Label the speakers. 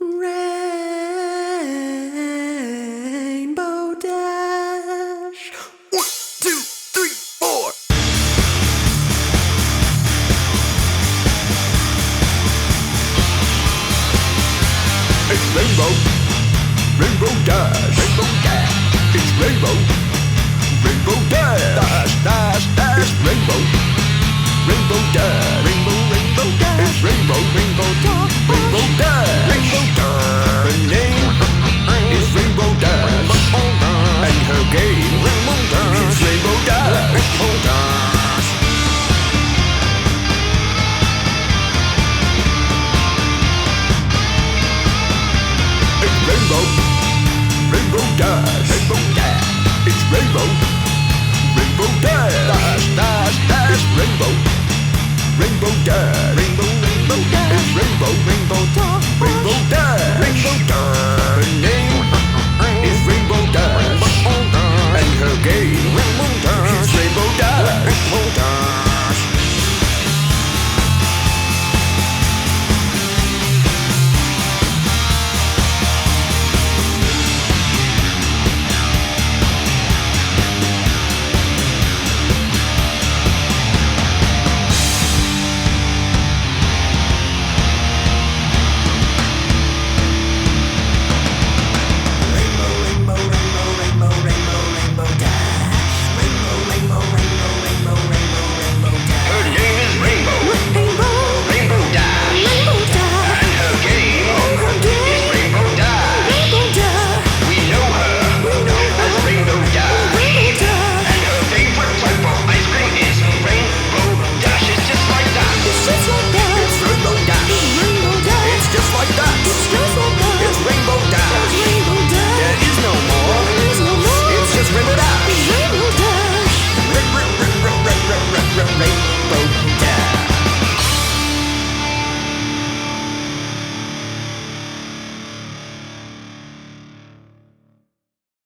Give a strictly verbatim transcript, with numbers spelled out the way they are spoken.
Speaker 1: Rainbow Dash. One, two, three, four.
Speaker 2: It's Rainbow, Rainbow Dash, Rainbow Dash. It's Rainbow, Rainbow Dash, Dash, Dash, Dash. It's Rainbow, Rainbow Dash, Rainbow, Rainbow Dash. It's Rainbow, Rainbow Dash, Rainbow Dash, Rainbow Dash. Her name is Rainbow Dash, and her game is Rainbow Dash, Rainbow Dash. It's Rainbow, Rainbow Dash, Rainbow Dash. It's Rainbow, Rainbow Dash, Dash, Dash, Dash. It's Rainbow, Rainbow Dash, Rainbow, Rainbow Dash. It's Rainbow.